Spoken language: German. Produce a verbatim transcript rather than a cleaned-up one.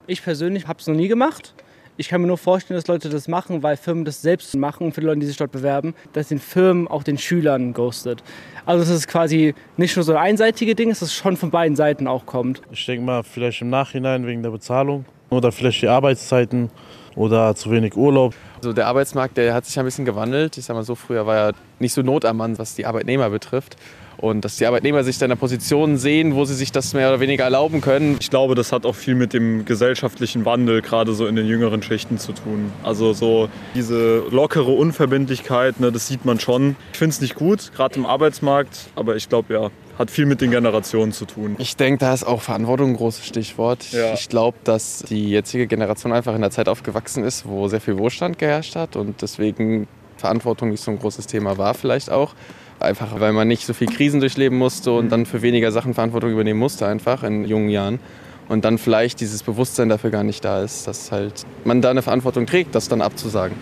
Ich persönlich habe es noch nie gemacht. Ich kann mir nur vorstellen, dass Leute das machen, weil Firmen das selbst machen, für die Leute, die sich dort bewerben, dass den Firmen auch den Schülern ghostet. Also es ist quasi nicht nur so ein einseitiges Ding, es ist schon von beiden Seiten auch kommt. Ich denke mal, vielleicht im Nachhinein wegen der Bezahlung oder vielleicht die Arbeitszeiten oder zu wenig Urlaub. Also der Arbeitsmarkt, der hat sich ein bisschen gewandelt. Ich sag mal so, früher war er nicht so Not am Mann, was die Arbeitnehmer betrifft. Und dass die Arbeitnehmer sich da in einer Position sehen, wo sie sich das mehr oder weniger erlauben können. Ich glaube, das hat auch viel mit dem gesellschaftlichen Wandel, gerade so in den jüngeren Schichten zu tun. Also so diese lockere Unverbindlichkeit, ne, das sieht man schon. Ich finde es nicht gut, gerade im Arbeitsmarkt, aber ich glaube, ja, hat viel mit den Generationen zu tun. Ich denke, da ist auch Verantwortung ein großes Stichwort. Ja. Ich glaube, dass die jetzige Generation einfach in der Zeit aufgewachsen ist, wo sehr viel Wohlstand geherrscht hat und deswegen Verantwortung nicht so ein großes Thema war vielleicht auch. Einfach, weil man nicht so viel Krisen durchleben musste und dann für weniger Sachen Verantwortung übernehmen musste einfach in jungen Jahren. Und dann vielleicht dieses Bewusstsein dafür gar nicht da ist, dass halt man da eine Verantwortung trägt, das dann abzusagen.